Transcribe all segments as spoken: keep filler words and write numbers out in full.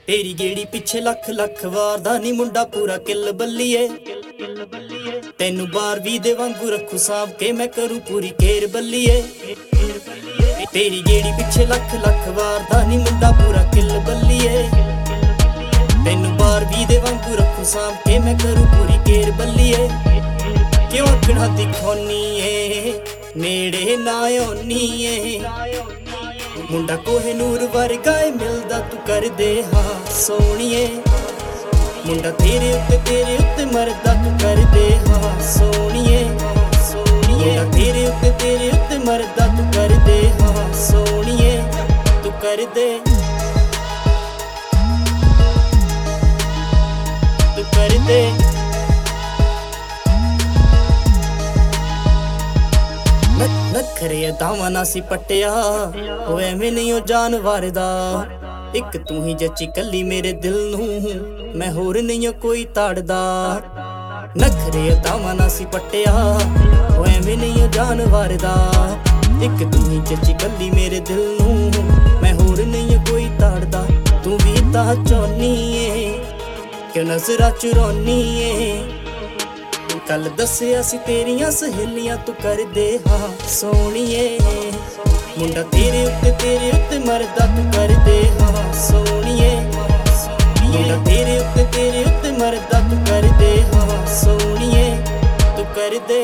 तेरी गेड़ी पिछे लख लख वार दा नी मुंडा पूरा किल बल्लीए। तेनू बारवीं दे वांगू रखू सांभ के मैं करूं पूरी केर बल्लीए। तेरी गेड़ी पिछे लख लख वार दा नी मुंडा पूरा किल बल्लीए। तेनू बारवीं दे वांगू रखू सांभ के मैं करूं पूरी केर बल्लीए। क्यों आखना दिखौनी है नेड़े ना आउनी है। मुंडा कोहिनूर वर्गा है मिलदा तू कर दे हाँ सोनिए। मुंडा तेरे उत्ते तेरे उत्ते मरदा तू कर दे हाँ सोनिए। मुंडा तेरे उत्ते तेरे उत्ते मरदा तू कर दे हाँ सोनिए। तू कर दे तू कर दे नखरे दावा ना सी पटिया ओ एवें नहीं ओ जानवर दा। एक तू ही जची कली मेरे दिल नू मैं होर नहीं कोई ताड़दा। नखरे दावा ना सी पटिया ओ एवें नहीं ओ जानवर दा। एक तू ही जची कली मेरे दिल नू मैं होर नहीं कोई ताड़दा। तू भी ता चाहनी है क्यों नजरा चुरानी है। कल दसिया सी तेरियां सहेलियां तू कर दे हाँ सोनिए। मुंडा तेरे उत्ते तेरे उत्ते मरदा तू कर दे हाँ सोनिए। मुंडा तेरे उत्ते तेरे उत्ते मरदा तू कर दे हाँ सोनिए। तू कर दे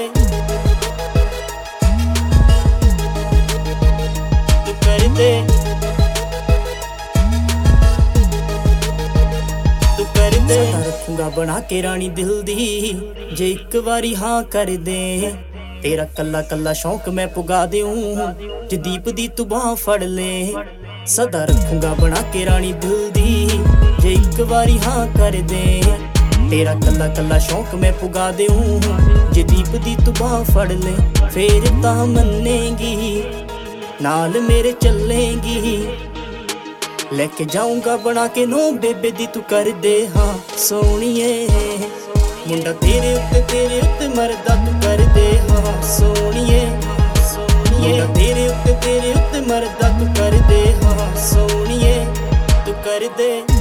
तू कर दे तू कर दे। रखूंगा बना के रानी दिल दी जे एक बारी हाँ कर दे। तेरा कला कला शौक मैं पुगा दूं जे दीप दी तू बाह फड़ ले। सदा रखूंगा बना के रानी दिल दी जे एक बारी हाँ कर दे। तेरा कला कला शौक मैं पुगा दूं जे दीप दी तू बाह फड़ ले। फेर ता मन्नेगी नाल मेरे चलेगी। लेके जाऊंगा बना के नो बेबे दी तू कर दे हाँ सोनिए। मुंडा तेरे उत्ते तेरे उत्ते मरदा तू कर दे हाँ सोनिए। मुंडा तेरे उत्ते तेरे उत्ते मरदा तू कर दे हाँ सोनिए। तू कर दे।